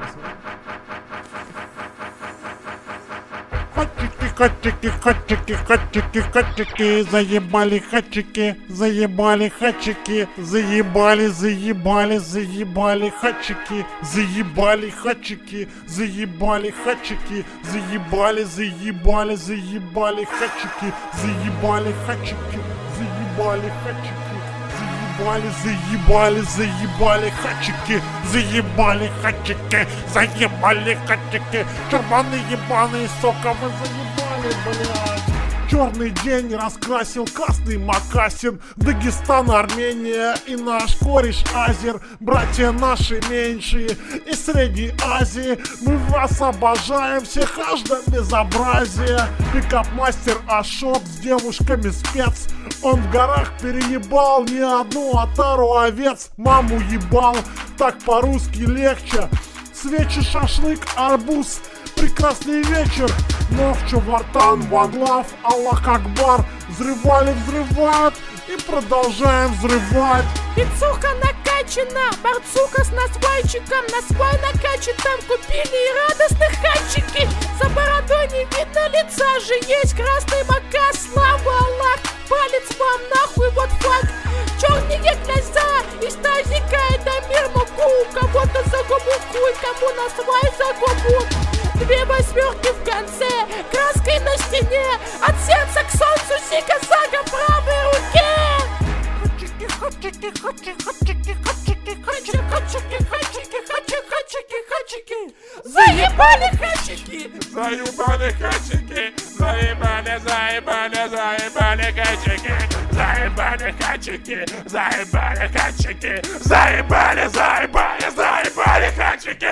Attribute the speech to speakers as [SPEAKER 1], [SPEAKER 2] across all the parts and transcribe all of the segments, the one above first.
[SPEAKER 1] Хатчики, хатчики, хатчики, хатчики, заебали хатчики, заебали хатчики, заебали, заебали, заебали хатчики, заебали хатчики, заебали хатчики, заебали, заебали, заебали хатчики, заебали хатчики, заебали хатчики. Заебали, заебали хатчики, заебали хатчики, заебали хатчики, чурбаны ебаные, сука, вы заебали, блядь. Черный день раскрасил красный Макасин, Дагестан, Армения и наш кореш Азер, братья наши меньшие из Средней Азии, мы вас обожаем, всех аж до безобразия. Пикап-мастер Ашот с девушками спец, он в горах переебал не одну отару овец, маму ебал, так по-русски легче. Свечи, шашлык, арбуз, прекрасный вечер. Новчо, Вартан, Ваглав, Аллах Акбар. Взрывали, взрывают и продолжаем взрывать.
[SPEAKER 2] Пиццуха накачана, борцуха с насвайчиком, насвай накачан, там купили и радостных хатчики. За бородой не видно лица же, есть красный мака, слава Аллах, палец вам нахуй, вот факт. Черные глаза, из тазика это мир муку, кого-то за губу хуй, кому насвай за губу. 2 восьмерки в конце, краской на стене, от сердца к солнцу зига-зага в правой руке. Хатчики, хатчики, хатчики, хатчики, хатчики, хатчики, хатчики, хатчики, хатчики, хатчики, заебали хатчики,
[SPEAKER 3] Заебали хатчики, заебали, заебали, заебали хатчики, заебали хатчики, заебали хатчики, заебали, заебали, заебали хатчики.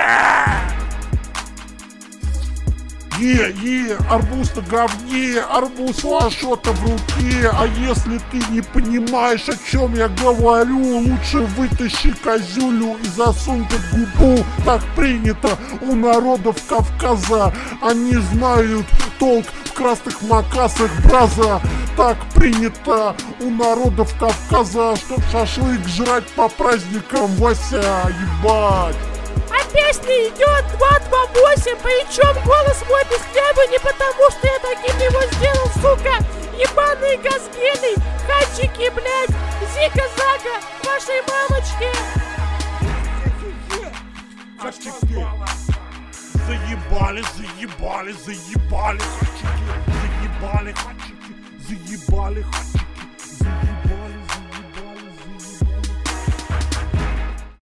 [SPEAKER 1] Арбуз на говне, арбуз у Ашота в руке. А если ты не понимаешь, о чем я говорю, лучше вытащи козюлю и засунь под губу. Так принято у народов Кавказа, они знают толк в красных макасах, браза. Так принято у народов Кавказа, чтоб шашлык жрать по праздникам, Вася, ебать.
[SPEAKER 2] А песня идет 228, причем голос мой без хлеба не потому, что я таким его сделал, сука. Ебаные газгены, хатчики, блядь, зика-зага, вашей мамочке.
[SPEAKER 1] Хатчики, заебали, заебали, заебали хатчики, заебали хатчики, заебали хатчики.